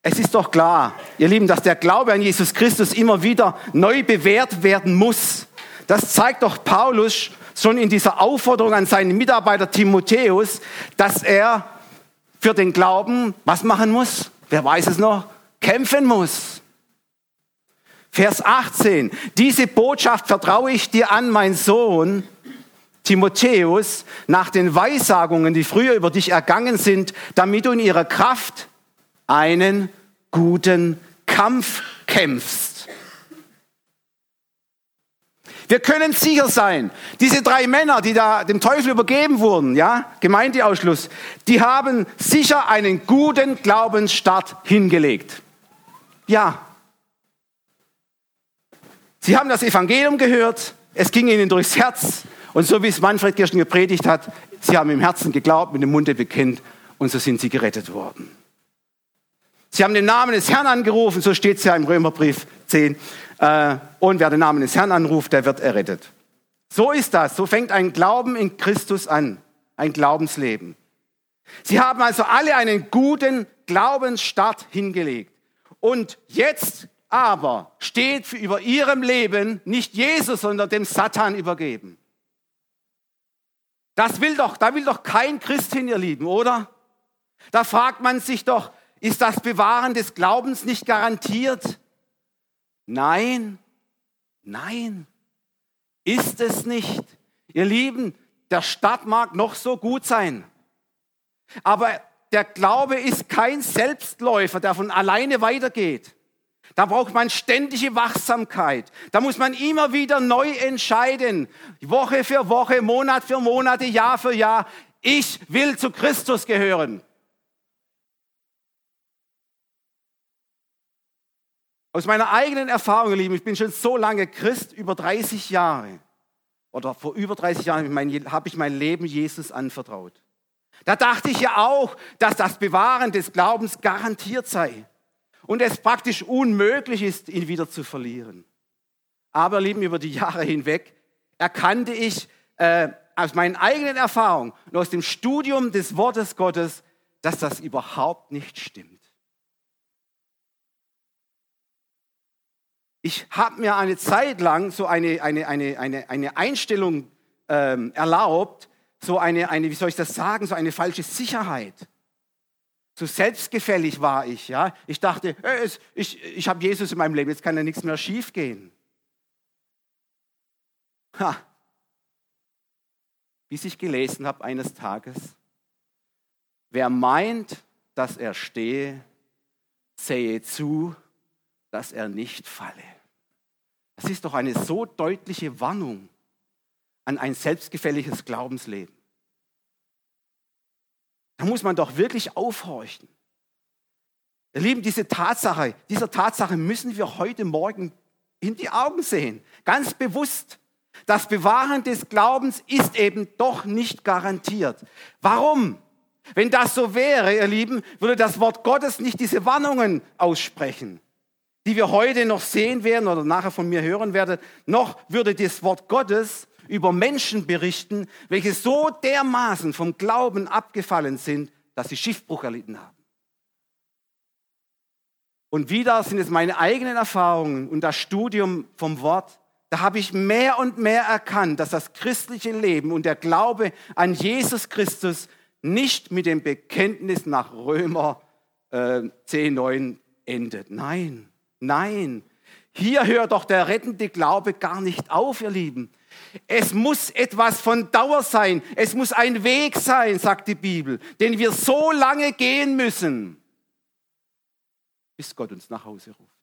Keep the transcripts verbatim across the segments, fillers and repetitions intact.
Es ist doch klar, ihr Lieben, dass der Glaube an Jesus Christus immer wieder neu bewährt werden muss. Das zeigt doch Paulus schon in dieser Aufforderung an seinen Mitarbeiter Timotheus, dass er für den Glauben was machen muss? Wer weiß es noch? Kämpfen muss. Vers achtzehn. Diese Botschaft vertraue ich dir an, mein Sohn Timotheus, nach den Weissagungen, die früher über dich ergangen sind, damit du in ihrer Kraft einen guten Kampf kämpfst. Wir können sicher sein, diese drei Männer, die da dem Teufel übergeben wurden, ja, Gemeindeausschluss, die haben sicher einen guten Glaubensstart hingelegt. Ja. Sie haben das Evangelium gehört, es ging ihnen durchs Herz und so wie es Manfred gestern gepredigt hat, sie haben im Herzen geglaubt, mit dem Munde bekennt und so sind sie gerettet worden. Sie haben den Namen des Herrn angerufen, so steht es ja im Römerbrief zehn. Äh, und wer den Namen des Herrn anruft, der wird errettet. So ist das, so fängt ein Glauben in Christus an, ein Glaubensleben. Sie haben also alle einen guten Glaubensstart hingelegt. Und jetzt aber steht für über ihrem Leben nicht Jesus, sondern dem Satan übergeben. Das will doch, da will doch kein Christ hin, ihr Lieben, oder? Da fragt man sich doch, ist das Bewahren des Glaubens nicht garantiert? Nein, nein, ist es nicht. Ihr Lieben, der Start mag noch so gut sein, aber der Glaube ist kein Selbstläufer, der von alleine weitergeht. Da braucht man ständige Wachsamkeit. Da muss man immer wieder neu entscheiden, Woche für Woche, Monat für Monat, Jahr für Jahr. Ich will zu Christus gehören. Aus meiner eigenen Erfahrung, ihr Lieben, ich bin schon so lange Christ, über dreißig Jahre. Oder vor über dreißig Jahren habe ich mein Leben Jesus anvertraut. Da dachte ich ja auch, dass das Bewahren des Glaubens garantiert sei. Und es praktisch unmöglich ist, ihn wieder zu verlieren. Aber, ihr Lieben, über die Jahre hinweg erkannte ich äh, aus meinen eigenen Erfahrungen und aus dem Studium des Wortes Gottes, dass das überhaupt nicht stimmt. Ich habe mir eine Zeit lang so eine, eine, eine, eine, eine Einstellung ähm, erlaubt, so eine, eine, wie soll ich das sagen, so eine falsche Sicherheit. So selbstgefällig war ich. Ja? Ich dachte, äh, es, ich, ich habe Jesus in meinem Leben, jetzt kann ja nichts mehr schief gehen. Ha. Bis ich gelesen habe eines Tages, wer meint, dass er stehe, sähe zu, dass er nicht falle. Das ist doch eine so deutliche Warnung an ein selbstgefälliges Glaubensleben. Da muss man doch wirklich aufhorchen. Ihr Lieben, diese Tatsache, dieser Tatsache müssen wir heute Morgen in die Augen sehen. Ganz bewusst. Das Bewahren des Glaubens ist eben doch nicht garantiert. Warum? Wenn das so wäre, ihr Lieben, würde das Wort Gottes nicht diese Warnungen aussprechen, die wir heute noch sehen werden oder nachher von mir hören werden, noch würde das Wort Gottes über Menschen berichten, welche so dermaßen vom Glauben abgefallen sind, dass sie Schiffbruch erlitten haben. Und wieder sind es meine eigenen Erfahrungen und das Studium vom Wort, da habe ich mehr und mehr erkannt, dass das christliche Leben und der Glaube an Jesus Christus nicht mit dem Bekenntnis nach Römer äh, zehn neun endet. Nein. Nein, hier hört doch der rettende Glaube gar nicht auf, ihr Lieben. Es muss etwas von Dauer sein. Es muss ein Weg sein, sagt die Bibel, den wir so lange gehen müssen, bis Gott uns nach Hause ruft.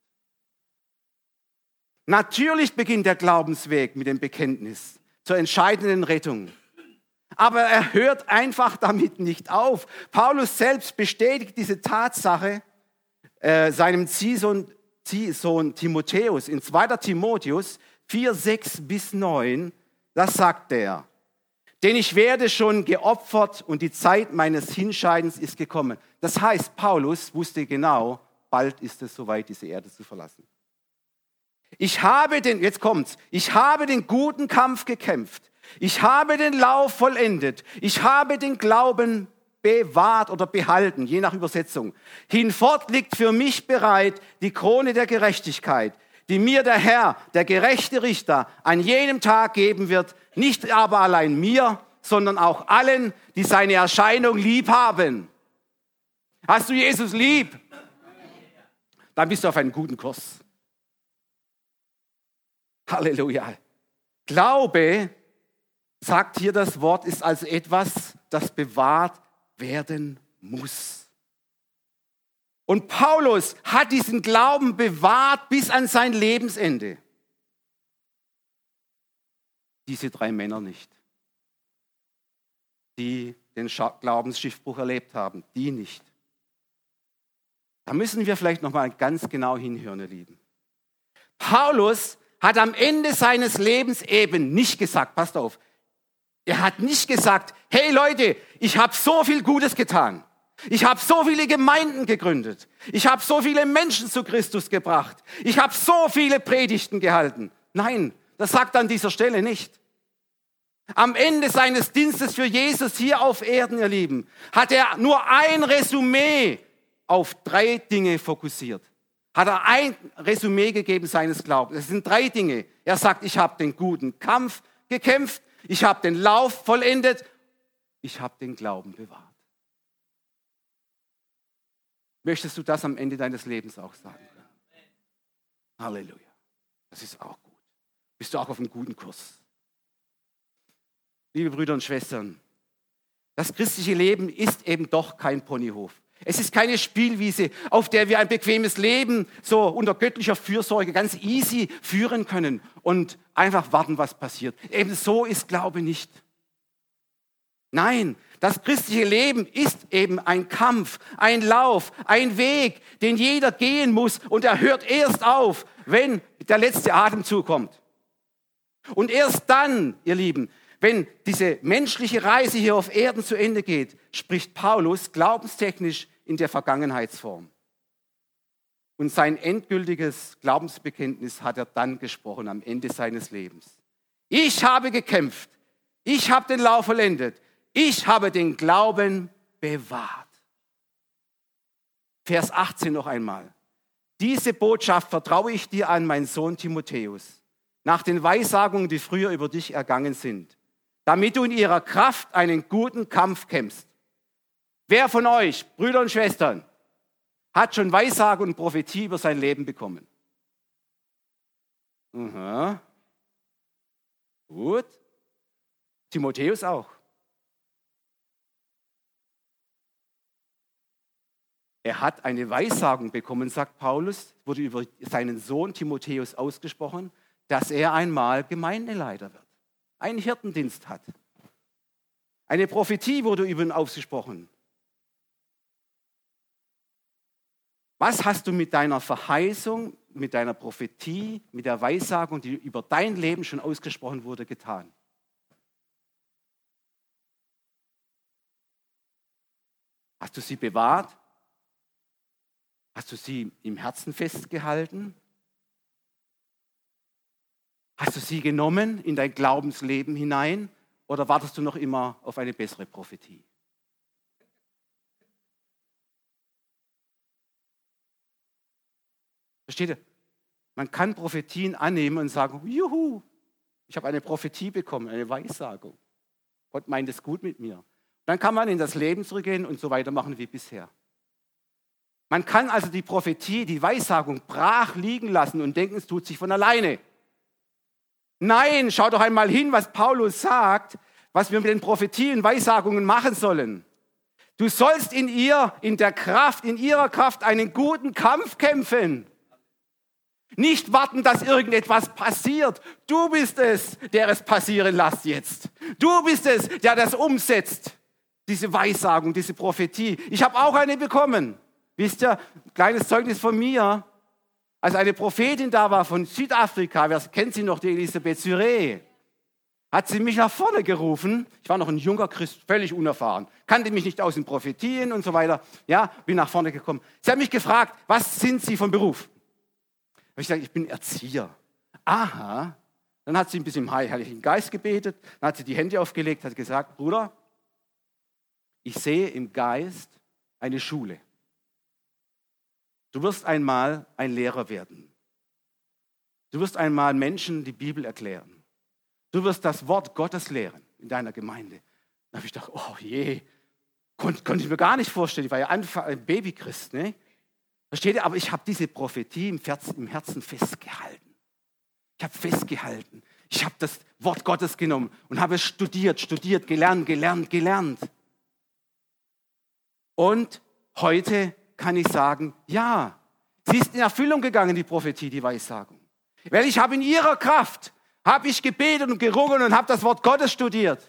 Natürlich beginnt der Glaubensweg mit dem Bekenntnis zur entscheidenden Rettung. Aber er hört einfach damit nicht auf. Paulus selbst bestätigt diese Tatsache äh, seinem Ziehsohn Sohn Timotheus, in zweiter Timotheus vier, sechs bis neun, das sagt er. Denn ich werde schon geopfert und die Zeit meines Hinscheidens ist gekommen. Das heißt, Paulus wusste genau, bald ist es soweit, diese Erde zu verlassen. Ich habe den, jetzt kommt's, ich habe den guten Kampf gekämpft. Ich habe den Lauf vollendet. Ich habe den Glauben bewahrt oder behalten, je nach Übersetzung. Hinfort liegt für mich bereit die Krone der Gerechtigkeit, die mir der Herr, der gerechte Richter, an jenem Tag geben wird, nicht aber allein mir, sondern auch allen, die seine Erscheinung lieb haben. Hast du Jesus lieb? Dann bist du auf einem guten Kurs. Halleluja. Glaube, sagt hier das Wort, ist also etwas, das bewahrt werden muss. Und Paulus hat diesen Glauben bewahrt bis an sein Lebensende. Diese drei Männer nicht, die den Glaubensschiffbruch erlebt haben, die nicht. Da müssen wir vielleicht noch mal ganz genau hinhören, ihr Lieben. Paulus hat am Ende seines Lebens eben nicht gesagt, passt auf, er hat nicht gesagt, hey Leute, ich habe so viel Gutes getan. Ich habe so viele Gemeinden gegründet. Ich habe so viele Menschen zu Christus gebracht. Ich habe so viele Predigten gehalten. Nein, das sagt er an dieser Stelle nicht. Am Ende seines Dienstes für Jesus hier auf Erden, ihr Lieben, hat er nur ein Resümee auf drei Dinge fokussiert. Hat er ein Resümee gegeben seines Glaubens. Es sind drei Dinge. Er sagt, ich habe den guten Kampf gekämpft, ich habe den Lauf vollendet, ich habe den Glauben bewahrt. Möchtest du das am Ende deines Lebens auch sagen? Halleluja. Das ist auch gut. Bist du auch auf einem guten Kurs. Liebe Brüder und Schwestern, das christliche Leben ist eben doch kein Ponyhof. Es ist keine Spielwiese, auf der wir ein bequemes Leben so unter göttlicher Fürsorge ganz easy führen können und einfach warten, was passiert. Eben so ist Glaube nicht. Nein, das christliche Leben ist eben ein Kampf, ein Lauf, ein Weg, den jeder gehen muss und er hört erst auf, wenn der letzte Atemzug kommt. Und erst dann, ihr Lieben, wenn diese menschliche Reise hier auf Erden zu Ende geht, spricht Paulus glaubenstechnisch in der Vergangenheitsform. Und sein endgültiges Glaubensbekenntnis hat er dann gesprochen am Ende seines Lebens. Ich habe gekämpft, ich habe den Lauf vollendet, ich habe den Glauben bewahrt. Vers achtzehn noch einmal. Diese Botschaft vertraue ich dir an, mein Sohn Timotheus, nach den Weissagungen, die früher über dich ergangen sind, damit du in ihrer Kraft einen guten Kampf kämpfst. Wer von euch, Brüder und Schwestern, hat schon Weissage und Prophetie über sein Leben bekommen? Aha. Gut. Timotheus auch. Er hat eine Weissagung bekommen, sagt Paulus, wurde über seinen Sohn Timotheus ausgesprochen, dass er einmal Gemeindeleiter wird, einen Hirtendienst hat. Eine Prophetie wurde über ihn ausgesprochen. Was hast du mit deiner Verheißung, mit deiner Prophetie, mit der Weissagung, die über dein Leben schon ausgesprochen wurde, getan? Hast du sie bewahrt? Hast du sie im Herzen festgehalten? Hast du sie genommen in dein Glaubensleben hinein oder wartest du noch immer auf eine bessere Prophetie? Versteht ihr? Man kann Prophetien annehmen und sagen, juhu, ich habe eine Prophetie bekommen, eine Weissagung. Gott meint es gut mit mir. Dann kann man in das Leben zurückgehen und so weitermachen wie bisher. Man kann also die Prophetie, die Weissagung brach liegen lassen und denken, es tut sich von alleine. Nein, schau doch einmal hin, was Paulus sagt, was wir mit den Prophetien, Weissagungen machen sollen. Du sollst in ihr, in der Kraft, in ihrer Kraft einen guten Kampf kämpfen. Nicht warten, dass irgendetwas passiert. Du bist es, der es passieren lässt jetzt. Du bist es, der das umsetzt. Diese Weissagung, diese Prophetie. Ich habe auch eine bekommen. Wisst ihr, ein kleines Zeugnis von mir. Als eine Prophetin da war von Südafrika, wer kennt sie noch, die Elisabeth Syré, hat sie mich nach vorne gerufen. Ich war noch ein junger Christ, völlig unerfahren. Kannte mich nicht aus in Prophetien und so weiter. Ja, bin nach vorne gekommen. Sie hat mich gefragt, was sind Sie von Beruf? Habe ich gesagt, ich bin Erzieher. Aha. Dann hat sie ein bisschen im Heiligen Geist gebetet, dann hat sie die Hände aufgelegt, hat gesagt, Bruder, Ich sehe im Geist eine Schule. Du wirst einmal ein Lehrer werden. Du wirst einmal Menschen die Bibel erklären. Du wirst das Wort Gottes lehren in deiner Gemeinde. Da habe ich gedacht, oh je, konnte, konnte ich mir gar nicht vorstellen. Ich war ja Anfang, ein Babychrist, ne? Versteht ihr? Aber ich habe diese Prophetie im Herzen, im Herzen festgehalten. Ich habe festgehalten. Ich habe das Wort Gottes genommen und habe es studiert, studiert, gelernt, gelernt, gelernt. Und heute kann ich sagen, ja, sie ist in Erfüllung gegangen, die Prophetie, die Weissagung. Weil ich habe in ihrer Kraft, habe ich gebetet und gerungen und habe das Wort Gottes studiert.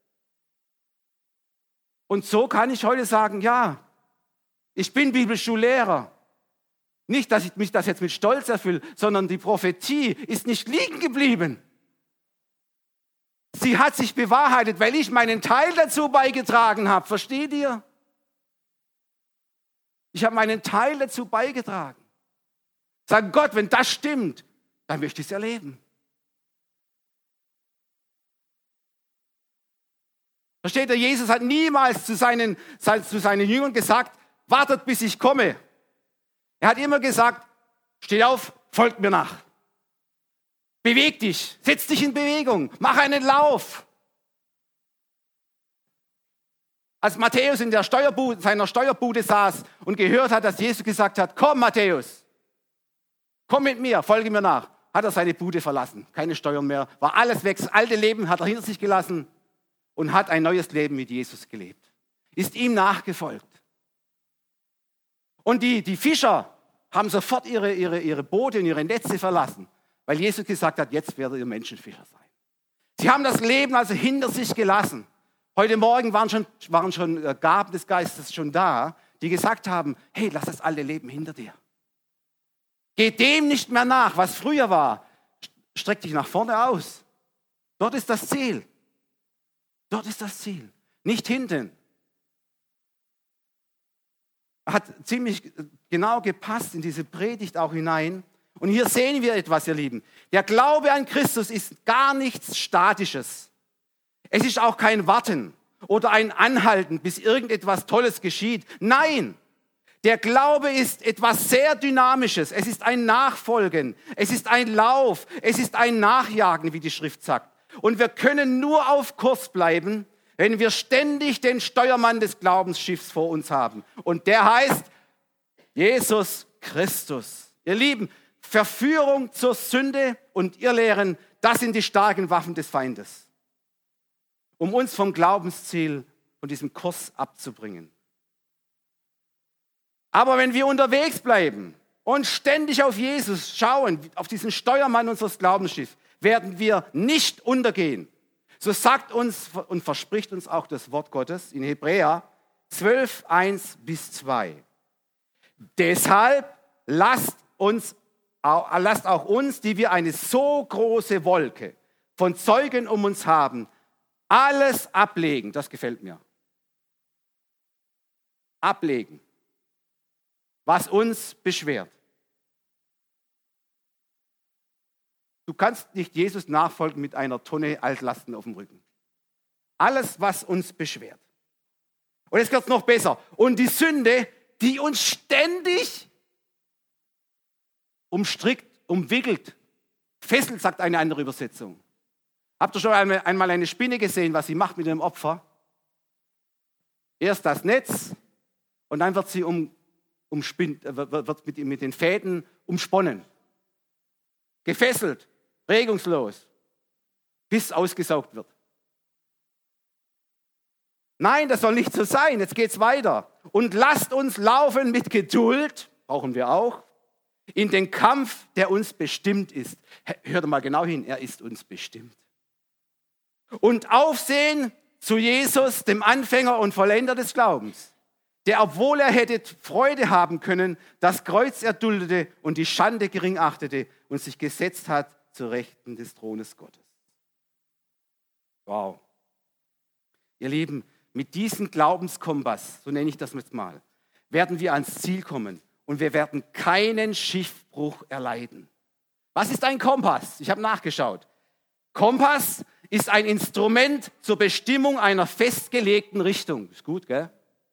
Und so kann ich heute sagen, ja, ich bin Bibelschullehrer. Nicht, dass ich mich das jetzt mit Stolz erfülle, sondern die Prophetie ist nicht liegen geblieben. Sie hat sich bewahrheitet, weil ich meinen Teil dazu beigetragen habe. Versteht ihr? Ich habe meinen Teil dazu beigetragen. Sag Gott, wenn das stimmt, dann möchte ich es erleben. Versteht ihr, Jesus hat niemals zu seinen, zu seinen Jüngern gesagt, wartet, bis ich komme. Er hat immer gesagt, steh auf, folgt mir nach. Beweg dich, setz dich in Bewegung, mach einen Lauf. Als Matthäus in der Steuerbude, seiner Steuerbude saß und gehört hat, dass Jesus gesagt hat, komm Matthäus, komm mit mir, folge mir nach, hat er seine Bude verlassen. Keine Steuern mehr, war alles weg, das alte Leben hat er hinter sich gelassen und hat ein neues Leben mit Jesus gelebt. Ist ihm nachgefolgt. Und die, die Fischer haben sofort ihre, ihre, ihre Boote und ihre Netze verlassen, weil Jesus gesagt hat, jetzt werdet ihr Menschenfischer sein. Sie haben das Leben also hinter sich gelassen. Heute Morgen waren schon, waren schon Gaben des Geistes schon da, die gesagt haben, hey, lass das alte Leben hinter dir. Geh dem nicht mehr nach, was früher war. Streck dich nach vorne aus. Dort ist das Ziel. Dort ist das Ziel, nicht hinten. Hat ziemlich genau gepasst in diese Predigt auch hinein. Und hier sehen wir etwas, ihr Lieben. Der Glaube an Christus ist gar nichts Statisches. Es ist auch kein Warten oder ein Anhalten, bis irgendetwas Tolles geschieht. Nein, der Glaube ist etwas sehr Dynamisches. Es ist ein Nachfolgen, es ist ein Lauf, es ist ein Nachjagen, wie die Schrift sagt. Und wir können nur auf Kurs bleiben, wenn wir ständig den Steuermann des Glaubensschiffs vor uns haben. Und der heißt Jesus Christus. Ihr Lieben, Verführung zur Sünde und Irrlehren, das sind die starken Waffen des Feindes, um uns vom Glaubensziel, von diesem Kurs abzubringen. Aber wenn wir unterwegs bleiben und ständig auf Jesus schauen, auf diesen Steuermann unseres Glaubensschiffs, werden wir nicht untergehen. So sagt uns und verspricht uns auch das Wort Gottes in Hebräer zwölf, eins bis zwei. Deshalb lasst, uns, lasst auch uns, die wir eine so große Wolke von Zeugen um uns haben, alles ablegen. Das gefällt mir. Ablegen, was uns beschwert. Du kannst nicht Jesus nachfolgen mit einer Tonne Altlasten auf dem Rücken. Alles, was uns beschwert. Und jetzt wird es noch besser. Und die Sünde, die uns ständig umstrickt, umwickelt, fesselt, sagt eine andere Übersetzung. Habt ihr schon einmal eine Spinne gesehen, was sie macht mit dem Opfer? Erst das Netz und dann wird sie um, umspinnt, wird mit, mit den Fäden umsponnen. Gefesselt, regungslos, bis ausgesaugt wird. Nein, das soll nicht so sein. Jetzt geht's weiter. Und lasst uns laufen mit Geduld, brauchen wir auch, in den Kampf, der uns bestimmt ist. Hört mal genau hin, er ist uns bestimmt. Und aufsehen zu Jesus, dem Anfänger und Vollender des Glaubens, der, obwohl er hätte Freude haben können, das Kreuz erduldete und die Schande gering achtete und sich gesetzt hat zur Rechten des Thrones Gottes. Wow. Ihr Lieben, mit diesem Glaubenskompass, so nenne ich das jetzt mal, werden wir ans Ziel kommen und wir werden keinen Schiffbruch erleiden. Was ist ein Kompass? Ich habe nachgeschaut. Kompass ist ein Instrument zur Bestimmung einer festgelegten Richtung. Ist gut, gell?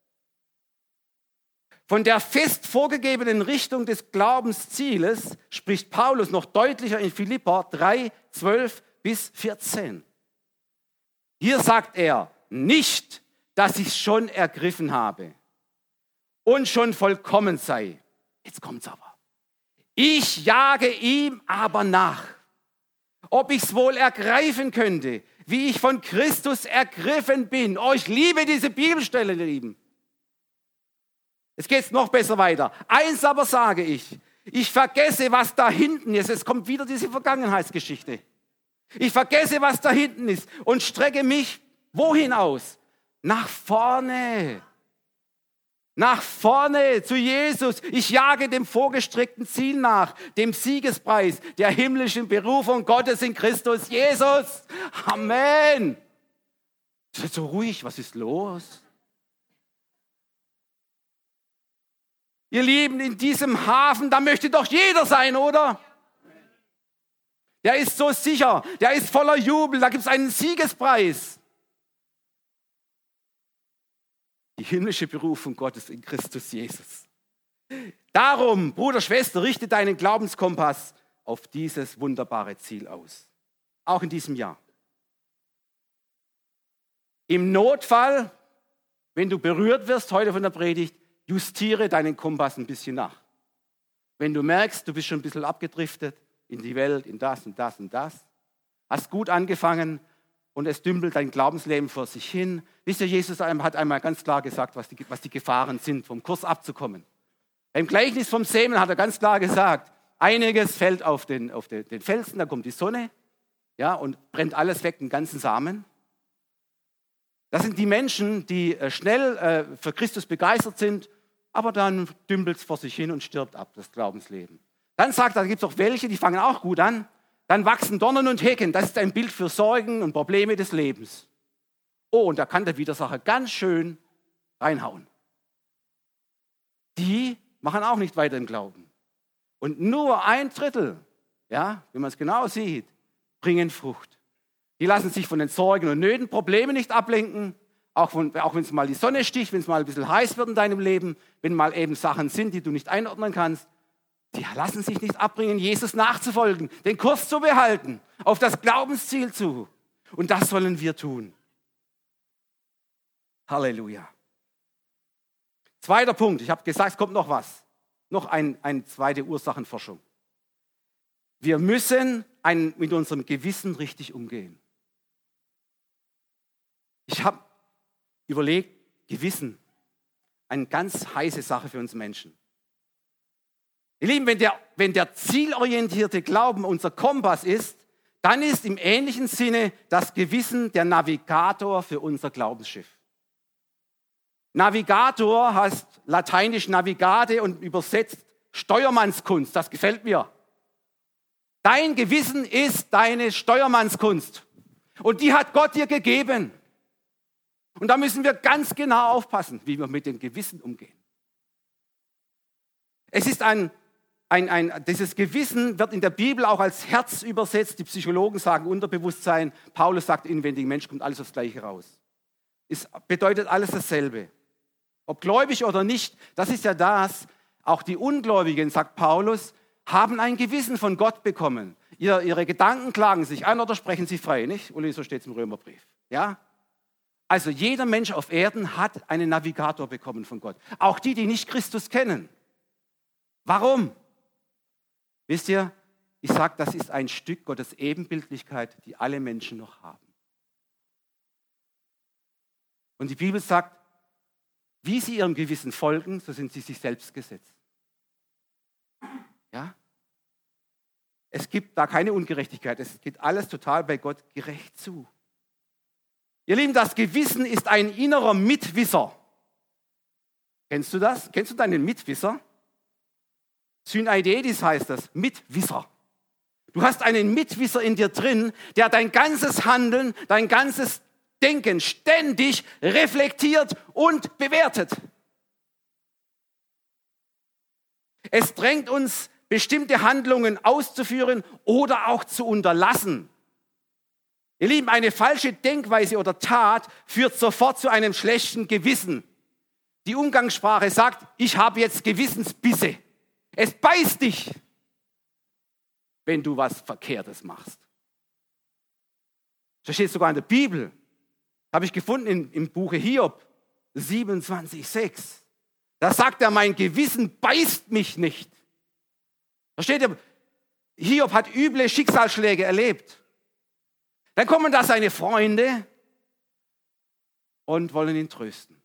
Von der fest vorgegebenen Richtung des Glaubenszieles spricht Paulus noch deutlicher in Philipper drei, zwölf bis vierzehn. Hier sagt er, nicht, dass ich schon ergriffen habe und schon vollkommen sei. Jetzt kommt's aber. Ich jage ihm aber nach, ob ich's wohl ergreifen könnte, wie ich von Christus ergriffen bin. Oh, ich liebe diese Bibelstelle, ihr Lieben. Jetzt geht's noch besser weiter. Eins aber sage ich, ich vergesse, was da hinten ist. Es kommt wieder diese Vergangenheitsgeschichte. Ich vergesse, was da hinten ist und strecke mich wohin aus? Nach vorne. Nach vorne zu Jesus. Ich jage dem vorgestreckten Ziel nach, dem Siegespreis der himmlischen Berufung Gottes in Christus Jesus. Amen. Seid so ruhig, was ist los? Ihr Lieben, in diesem Hafen, da möchte doch jeder sein, oder? Der ist so sicher, der ist voller Jubel, da gibt es einen Siegespreis. Die himmlische Berufung Gottes in Christus Jesus. Darum, Bruder, Schwester, richte deinen Glaubenskompass auf dieses wunderbare Ziel aus. Auch in diesem Jahr. Im Notfall, wenn du berührt wirst heute von der Predigt, justiere deinen Kompass ein bisschen nach. Wenn du merkst, du bist schon ein bisschen abgedriftet in die Welt, in das und das und das, hast gut angefangen und es dümpelt dein Glaubensleben vor sich hin. Wisst ihr, Jesus hat einmal ganz klar gesagt, was die, was die Gefahren sind, vom Kurs abzukommen. Im Gleichnis vom Sämen hat er ganz klar gesagt, einiges fällt auf den, auf den, den Felsen, da kommt die Sonne, ja, und brennt alles weg, den ganzen Samen. Das sind die Menschen, die schnell äh, für Christus begeistert sind, aber dann dümpelt es vor sich hin und stirbt ab, das Glaubensleben. Dann sagt er, da gibt es auch welche, die fangen auch gut an. Dann wachsen Dornen und Hecken. Das ist ein Bild für Sorgen und Probleme des Lebens. Oh, und da kann der Widersacher ganz schön reinhauen. Die machen auch nicht weiter im Glauben. Und nur ein Drittel, ja, wenn man es genau sieht, bringen Frucht. Die lassen sich von den Sorgen und Nöten, Problemen nicht ablenken, auch, auch wenn es mal die Sonne sticht, wenn es mal ein bisschen heiß wird in deinem Leben, wenn mal eben Sachen sind, die du nicht einordnen kannst. Die lassen sich nicht abbringen, Jesus nachzufolgen, den Kurs zu behalten, auf das Glaubensziel zu. Und das sollen wir tun. Halleluja. Zweiter Punkt, ich habe gesagt, es kommt noch was. Noch ein, eine zweite Ursachenforschung. Wir müssen ein, mit unserem Gewissen richtig umgehen. Ich habe überlegt, Gewissen, eine ganz heiße Sache für uns Menschen. Ihr Lieben, wenn der, wenn der zielorientierte Glauben unser Kompass ist, dann ist im ähnlichen Sinne das Gewissen der Navigator für unser Glaubensschiff. Navigator heißt lateinisch navigate und übersetzt Steuermannskunst. Das gefällt mir. Dein Gewissen ist deine Steuermannskunst. Und die hat Gott dir gegeben. Und da müssen wir ganz genau aufpassen, wie wir mit dem Gewissen umgehen. Es ist ein Ein, ein, dieses Gewissen wird in der Bibel auch als Herz übersetzt. Die Psychologen sagen Unterbewusstsein. Paulus sagt, inwendiger Mensch, kommt alles aufs Gleiche raus. Es bedeutet alles dasselbe. Ob gläubig oder nicht, das ist ja das. Auch die Ungläubigen, sagt Paulus, haben ein Gewissen von Gott bekommen. Ihr, ihre Gedanken klagen sich an oder sprechen sie frei, nicht? Uli, so steht es im Römerbrief. Ja? Also jeder Mensch auf Erden hat einen Navigator bekommen von Gott. Auch die, die nicht Christus kennen. Warum? Wisst ihr, ich sage, das ist ein Stück Gottes Ebenbildlichkeit, die alle Menschen noch haben. Und die Bibel sagt, wie sie ihrem Gewissen folgen, so sind sie sich selbst gesetzt. Ja? Es gibt da keine Ungerechtigkeit, es geht alles total bei Gott gerecht zu. Ihr Lieben, das Gewissen ist ein innerer Mitwisser. Kennst du das? Kennst du deinen Mitwisser? Syneidetis heißt das, Mitwisser. Du hast einen Mitwisser in dir drin, der dein ganzes Handeln, dein ganzes Denken ständig reflektiert und bewertet. Es drängt uns, bestimmte Handlungen auszuführen oder auch zu unterlassen. Ihr Lieben, eine falsche Denkweise oder Tat führt sofort zu einem schlechten Gewissen. Die Umgangssprache sagt, ich habe jetzt Gewissensbisse. Es beißt dich, wenn du was Verkehrtes machst. Das steht sogar in der Bibel. Habe ich gefunden in, im Buche Hiob siebenundzwanzig sechs. Da sagt er, mein Gewissen beißt mich nicht. Da steht er, Hiob hat üble Schicksalsschläge erlebt. Dann kommen da seine Freunde und wollen ihn trösten.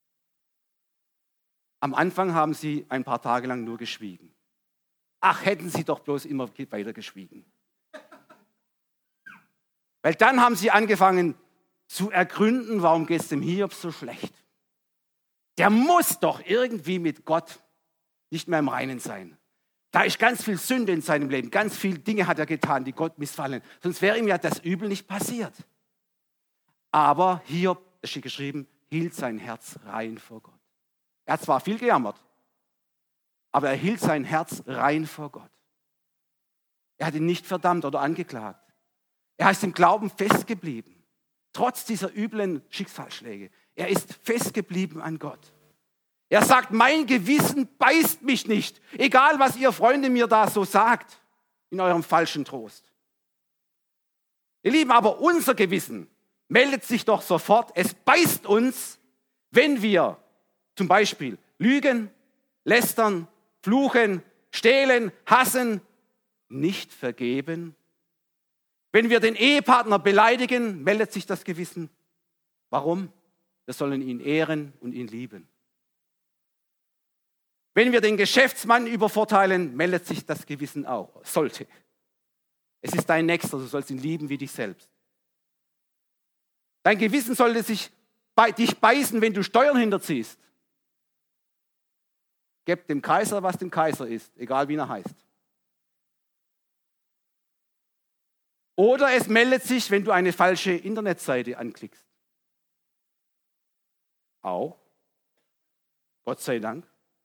Am Anfang haben sie ein paar Tage lang nur geschwiegen. Ach, hätten sie doch bloß immer weiter geschwiegen. Weil dann haben sie angefangen zu ergründen, warum geht es dem Hiob so schlecht. Der muss doch irgendwie mit Gott nicht mehr im Reinen sein. Da ist ganz viel Sünde in seinem Leben, ganz viele Dinge hat er getan, die Gott missfallen. Sonst wäre ihm ja das Übel nicht passiert. Aber Hiob, es steht geschrieben, hielt sein Herz rein vor Gott. Er hat zwar viel gejammert, aber er hielt sein Herz rein vor Gott. Er hat ihn nicht verdammt oder angeklagt. Er ist im Glauben festgeblieben, trotz dieser üblen Schicksalsschläge. Er ist festgeblieben an Gott. Er sagt, mein Gewissen beißt mich nicht, egal was ihr Freunde mir da so sagt, in eurem falschen Trost. Ihr Lieben, aber unser Gewissen meldet sich doch sofort, es beißt uns, wenn wir zum Beispiel lügen, lästern, fluchen, stehlen, hassen, nicht vergeben. Wenn wir den Ehepartner beleidigen, meldet sich das Gewissen. Warum? Wir sollen ihn ehren und ihn lieben. Wenn wir den Geschäftsmann übervorteilen, meldet sich das Gewissen auch. Sollte. Es ist dein Nächster, du sollst ihn lieben wie dich selbst. Dein Gewissen sollte sich bei dich beißen, wenn du Steuern hinterziehst. Gebt dem Kaiser, was dem Kaiser ist, egal wie er heißt. Oder es meldet sich, wenn du eine falsche Internetseite anklickst. Auch. Gott sei Dank.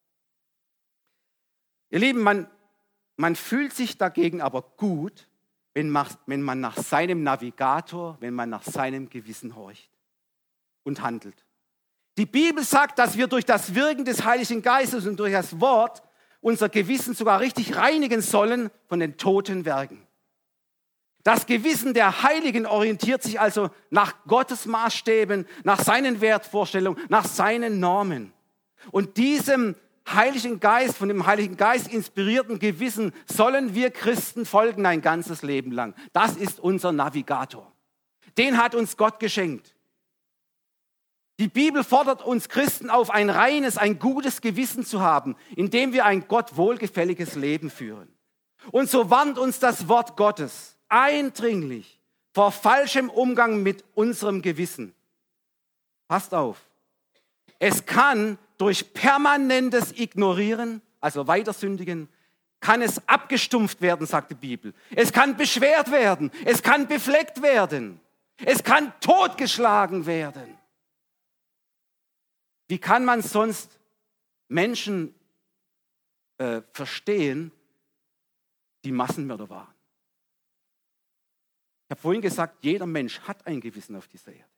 Ihr Lieben, man, man fühlt sich dagegen aber gut, wenn man, wenn man nach seinem Navigator, wenn man nach seinem Gewissen horcht und handelt. Die Bibel sagt, dass wir durch das Wirken des Heiligen Geistes und durch das Wort unser Gewissen sogar richtig reinigen sollen von den toten Werken. Das Gewissen der Heiligen orientiert sich also nach Gottes Maßstäben, nach seinen Wertvorstellungen, nach seinen Normen. Und diesem Heiligen Geist, von dem Heiligen Geist inspirierten Gewissen sollen wir Christen folgen ein ganzes Leben lang. Das ist unser Navigator. Den hat uns Gott geschenkt. Die Bibel fordert uns Christen auf, ein reines, ein gutes Gewissen zu haben, indem wir ein Gott wohlgefälliges Leben führen. Und so warnt uns das Wort Gottes eindringlich vor falschem Umgang mit unserem Gewissen. Passt auf. Es kann durch permanentes Ignorieren, also Weitersündigen, kann es abgestumpft werden, sagt die Bibel. Es kann beschwert werden, es kann befleckt werden, es kann totgeschlagen werden. Wie kann man sonst Menschen äh, verstehen, die Massenmörder waren? Ich habe vorhin gesagt, jeder Mensch hat ein Gewissen auf dieser Erde.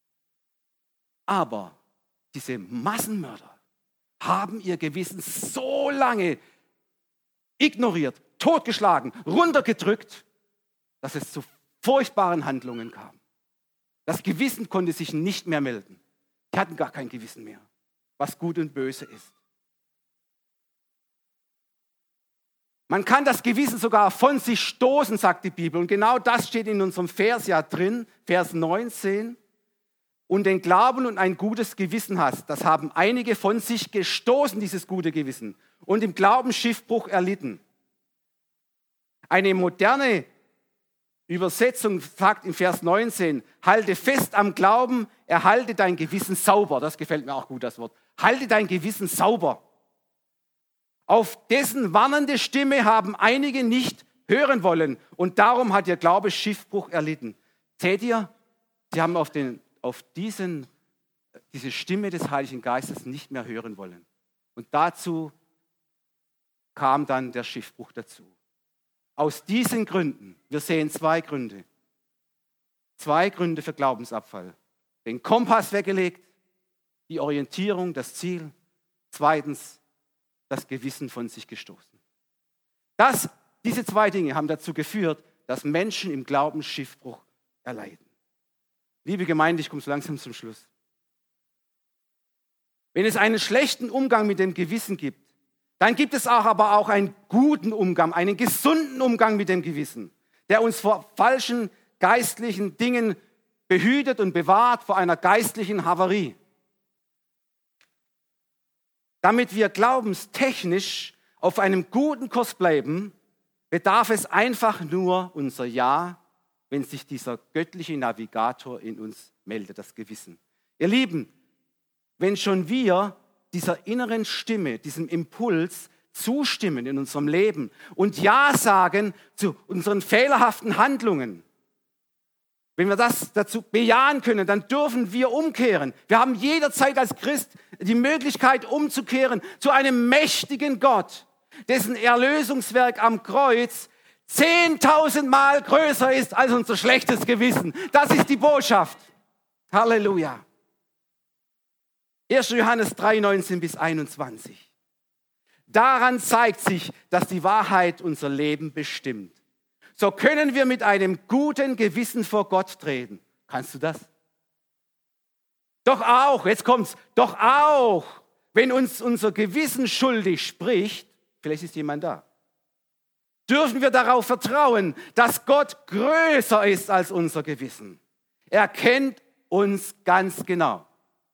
Aber diese Massenmörder haben ihr Gewissen so lange ignoriert, totgeschlagen, runtergedrückt, dass es zu furchtbaren Handlungen kam. Das Gewissen konnte sich nicht mehr melden. Die hatten gar kein Gewissen mehr, was gut und böse ist. Man kann das Gewissen sogar von sich stoßen, sagt die Bibel. Und genau das steht in unserem Vers ja drin, Vers neunzehn. Und den Glauben und ein gutes Gewissen hast, das haben einige von sich gestoßen, dieses gute Gewissen, und im Glauben Schiffbruch erlitten. Eine moderne Übersetzung sagt in Vers neunzehn, halte fest am Glauben, erhalte dein Gewissen sauber. Das gefällt mir auch gut, das Wort. Halte dein Gewissen sauber. Auf dessen warnende Stimme haben einige nicht hören wollen und darum hat ihr Glaube Schiffbruch erlitten. Seht ihr, sie haben auf, den, auf diesen, diese Stimme des Heiligen Geistes nicht mehr hören wollen. Und dazu kam dann der Schiffbruch dazu. Aus diesen Gründen, wir sehen zwei Gründe. Zwei Gründe für Glaubensabfall. Den Kompass weggelegt, die Orientierung, das Ziel. Zweitens, das Gewissen von sich gestoßen. Das, diese zwei Dinge haben dazu geführt, dass Menschen im Glauben Schiffbruch erleiden. Liebe Gemeinde, ich komme so langsam zum Schluss. Wenn es einen schlechten Umgang mit dem Gewissen gibt, dann gibt es auch aber auch einen guten Umgang, einen gesunden Umgang mit dem Gewissen, der uns vor falschen geistlichen Dingen behütet und bewahrt vor einer geistlichen Havarie. Damit wir glaubenstechnisch auf einem guten Kurs bleiben, bedarf es einfach nur unser Ja, wenn sich dieser göttliche Navigator in uns meldet, das Gewissen. Ihr Lieben, wenn schon wir dieser inneren Stimme, diesem Impuls zustimmen in unserem Leben und Ja sagen zu unseren fehlerhaften Handlungen, wenn wir das dazu bejahen können, dann dürfen wir umkehren. Wir haben jederzeit als Christ die Möglichkeit umzukehren zu einem mächtigen Gott, dessen Erlösungswerk am Kreuz zehntausendmal größer ist als unser schlechtes Gewissen. Das ist die Botschaft. Halleluja. erster Johannes drei, neunzehn bis einundzwanzig. Daran zeigt sich, dass die Wahrheit unser Leben bestimmt. So können wir mit einem guten Gewissen vor Gott treten. Kannst du das? Doch auch, jetzt kommt's, doch auch, wenn uns unser Gewissen schuldig spricht, vielleicht ist jemand da, dürfen wir darauf vertrauen, dass Gott größer ist als unser Gewissen. Er kennt uns ganz genau.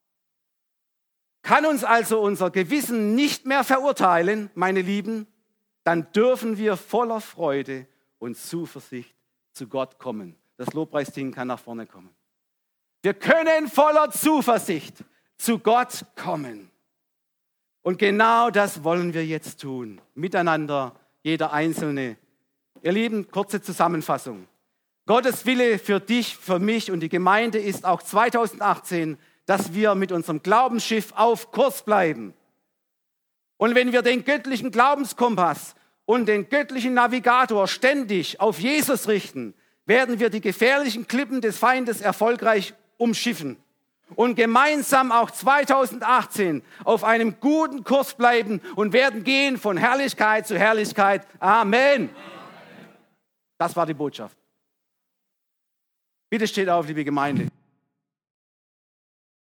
Kann uns also unser Gewissen nicht mehr verurteilen, meine Lieben, dann dürfen wir voller Freude und Zuversicht zu Gott kommen. Das Lobpreisteam kann nach vorne kommen. Wir können voller Zuversicht zu Gott kommen. Und genau das wollen wir jetzt tun, miteinander, jeder Einzelne. Ihr Lieben, kurze Zusammenfassung. Gottes Wille für dich, für mich und die Gemeinde ist auch zweitausendachtzehn, dass wir mit unserem Glaubensschiff auf Kurs bleiben. Und wenn wir den göttlichen Glaubenskompass und den göttlichen Navigator ständig auf Jesus richten, werden wir die gefährlichen Klippen des Feindes erfolgreich umschiffen und gemeinsam auch zweitausendachtzehn auf einem guten Kurs bleiben und werden gehen von Herrlichkeit zu Herrlichkeit. Amen. Das war die Botschaft. Bitte steht auf, liebe Gemeinde.